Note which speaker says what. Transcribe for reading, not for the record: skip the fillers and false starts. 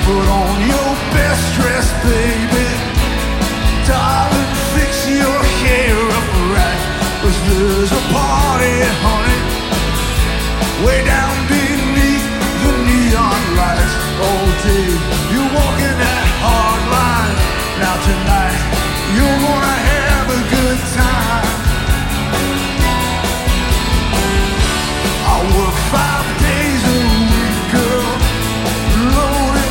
Speaker 1: Put on your best dress, baby. Darling, fix your hair up right. 'Cause there's a party, honey, way down